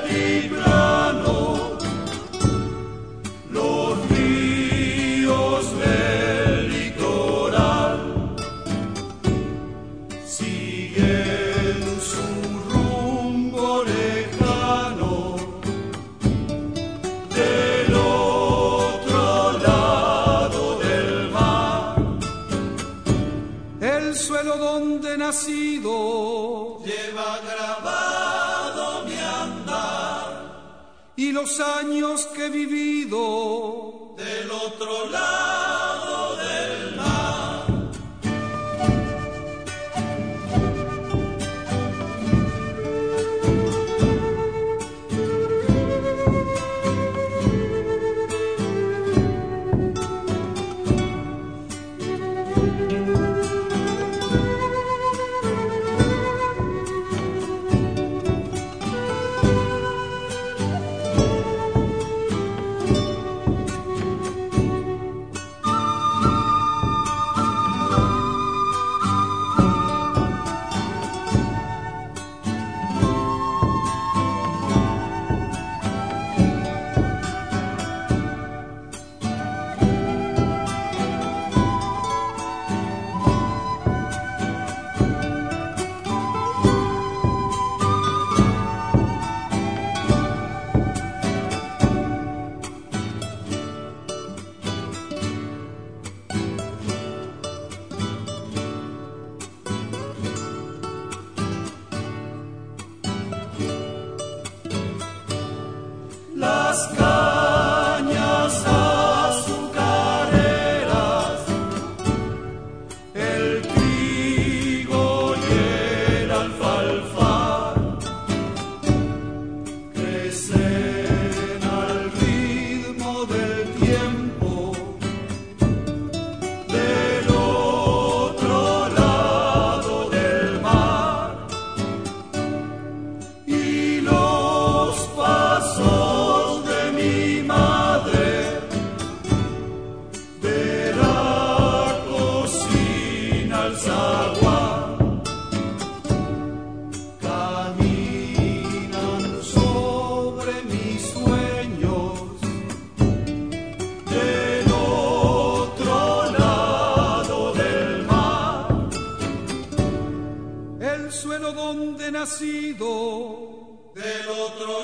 Lleva grabado mi andar y los años que he vivido del otro lado del mar. Las cañas azucareras, el trigo y el alfalfa crecen al ritmo del tiempo del otro lado del mar, y los pasos caminan sobre mis sueños del otro lado del mar. El suelo donde he nacido del otro